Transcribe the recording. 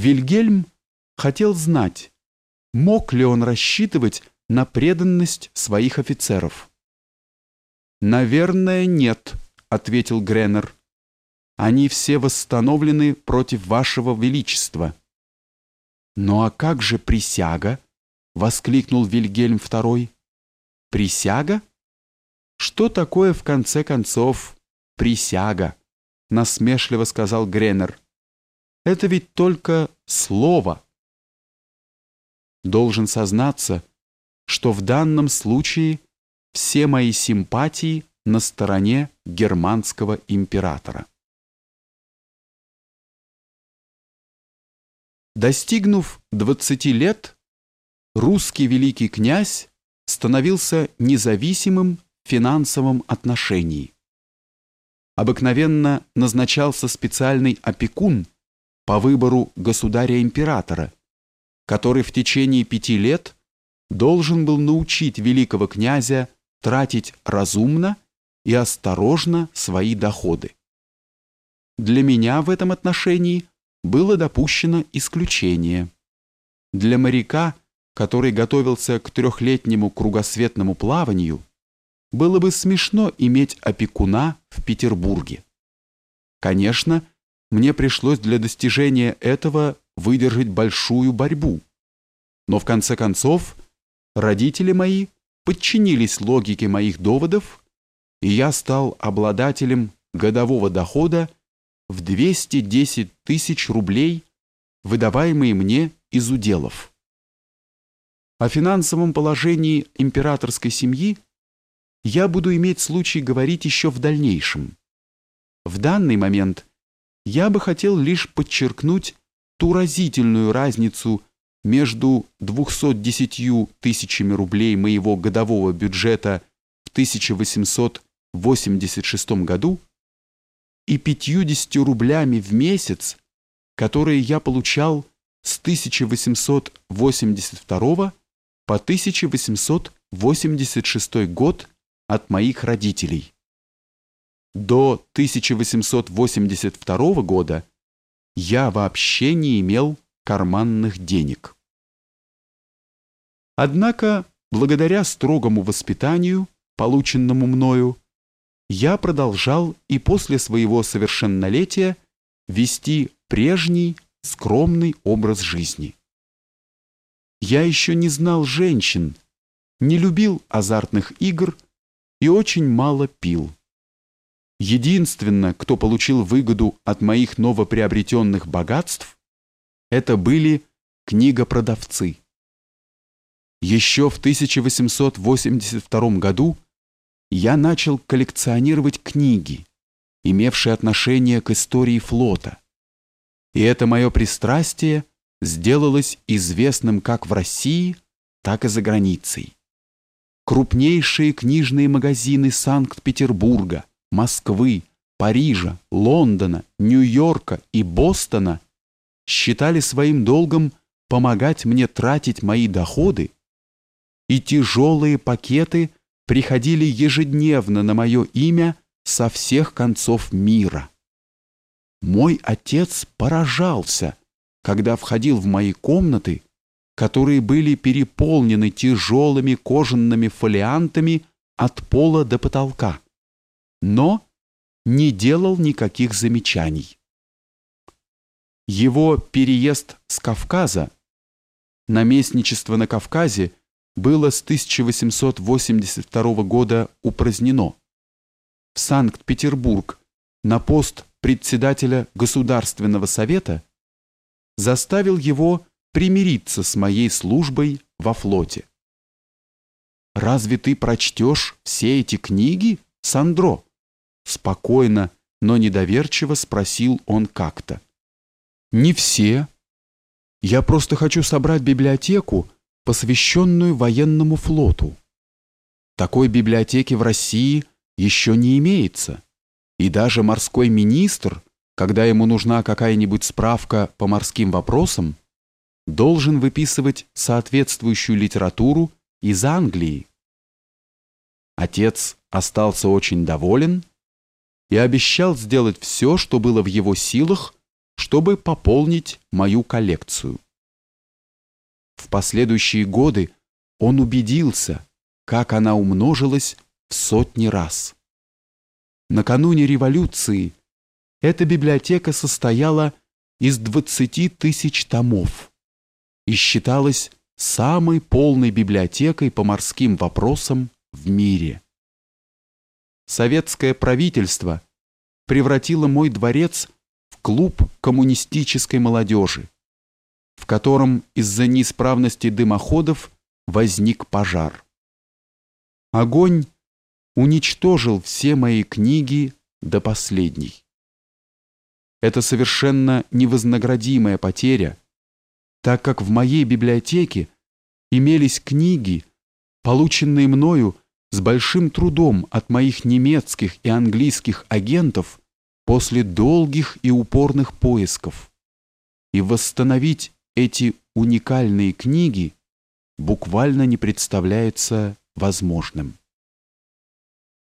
Вильгельм хотел знать, мог ли он рассчитывать на преданность своих офицеров. «Наверное, нет», — ответил Греннер. «Они все восстановлены против вашего величества». «Ну а как же присяга?» — воскликнул Вильгельм II. «Присяга? Что такое, в конце концов, присяга?» — насмешливо сказал Греннер. «Это ведь только слово». Должен сознаться, что в данном случае все мои симпатии на стороне германского императора. Достигнув 20 лет, русский великий князь становился независимым в финансовом отношении. Обыкновенно назначался специальный опекун по выбору государя-императора, который в течение 5 лет должен был научить великого князя тратить разумно и осторожно свои доходы. Для меня в этом отношении было допущено исключение. Для моряка, который готовился к 3-летнему кругосветному плаванию, было бы смешно иметь опекуна в Петербурге. Конечно, мне пришлось для достижения этого выдержать большую борьбу, но в конце концов родители мои подчинились логике моих доводов, и я стал обладателем годового дохода в 210 тысяч рублей, выдаваемые мне из уделов. О финансовом положении императорской семьи я буду иметь случай говорить еще в дальнейшем. В данный момент я бы хотел лишь подчеркнуть ту разительную разницу между 210 тысячами рублей моего годового бюджета в 1886 году и 50 рублями в месяц, которые я получал с 1882 по 1886 год от моих родителей. До 1882 года я вообще не имел карманных денег. Однако, благодаря строгому воспитанию, полученному мною, я продолжал и после своего совершеннолетия вести прежний скромный образ жизни. Я еще не знал женщин, не любил азартных игр и очень мало пил. Единственно, кто получил выгоду от моих новоприобретенных богатств, это были книгопродавцы. Еще в 1882 году я начал коллекционировать книги, имевшие отношение к истории флота. И это мое пристрастие сделалось известным как в России, так и за границей. Крупнейшие книжные магазины Санкт-Петербурга, Москвы, Парижа, Лондона, Нью-Йорка и Бостона считали своим долгом помогать мне тратить мои доходы, и тяжелые пакеты приходили ежедневно на мое имя со всех концов мира. Мой отец поражался, когда входил в мои комнаты, которые были переполнены тяжелыми кожаными фолиантами от пола до потолка, но не делал никаких замечаний. Его переезд с Кавказа, наместничество на Кавказе, было с 1882 года упразднено. В Санкт-Петербург на пост председателя Государственного совета заставил его примириться с моей службой во флоте. «Разве ты прочтешь все эти книги, Сандро?» Спокойно, но недоверчиво спросил он как-то. «Не все. Я просто хочу собрать библиотеку, посвященную военному флоту. Такой библиотеки в России еще не имеется, и даже морской министр, когда ему нужна какая-нибудь справка по морским вопросам, должен выписывать соответствующую литературу из Англии». Отец остался очень доволен и обещал сделать все, что было в его силах, чтобы пополнить мою коллекцию. В последующие годы он убедился, как она умножилась в сотни раз. Накануне революции эта библиотека состояла из 20 тысяч томов и считалась самой полной библиотекой по морским вопросам в мире. Советское правительство превратило мой дворец в клуб коммунистической молодежи, в котором из-за неисправности дымоходов возник пожар. Огонь уничтожил все мои книги до последней. Это совершенно невознаградимая потеря, так как в моей библиотеке имелись книги, полученные мною с большим трудом от моих немецких и английских агентов после долгих и упорных поисков. И восстановить эти уникальные книги буквально не представляется возможным.